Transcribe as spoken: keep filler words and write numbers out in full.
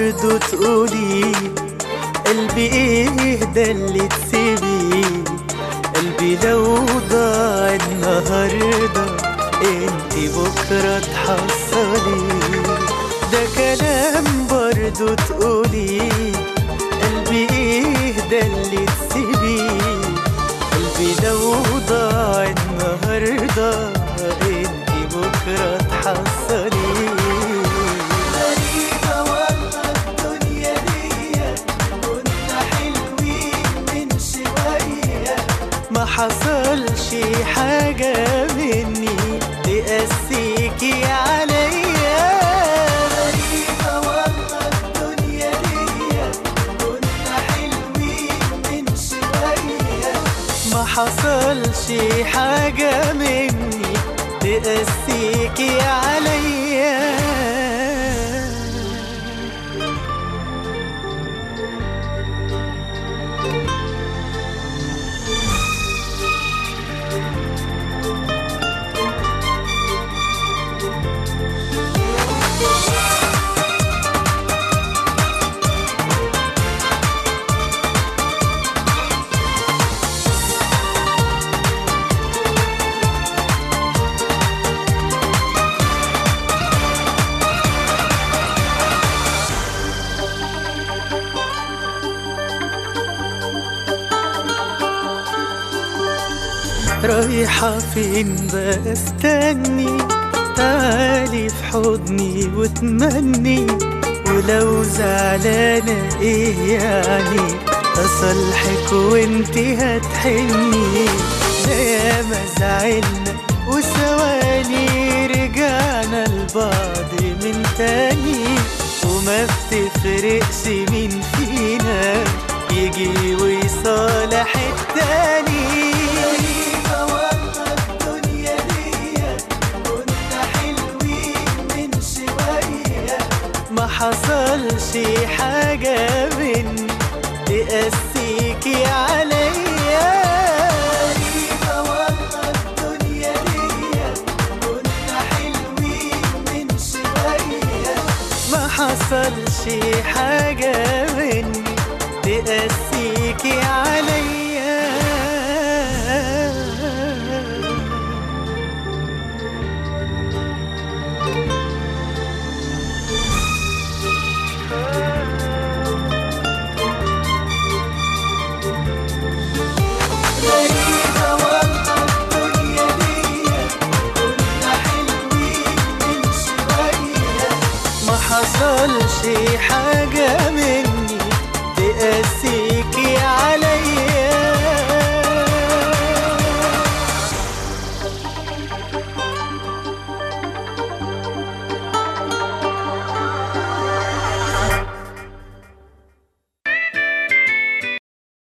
برضو تقولي قلبي ايه ده اللي تسيبيه. قلبي لو ضاع النهارده انتي بكرة تحصلي. ده كلام برضو تقولي قلبي ايه ده اللي تسيبيه. قلبي لو ضاع النهارده انتي بكرة تحصلي. غريبة والله الدنيا دي، كنا حلوين من شوية. ما حصلش حاجة مني تقاسيكي عليا. غريبة والله الدنيا دي، كنا حلوين من شوية. ما حصلش حاجة مني تقاسيكي عليا. رايحة فين بقى استني، تعالي في حضني وتمني. ولو زعلانة ايه يعني اصالحك وانتي هتحني. ده ياما زعلنا وثواني رجعنا لبعض من تاني. وما بتفرقش مين فينا يجي ويصالح التاني. ما حصلش حاجة مني تقاسيكي عليا. غريبة والله الدنيا دي، كنا حلوين من شوية. ما حصلش حاجة مني تقاسيكي عليا. غريبة والله الدنيا دي، كنا حلوين من شوية. ما حصلش حاجة مني تقاسيكي عليا.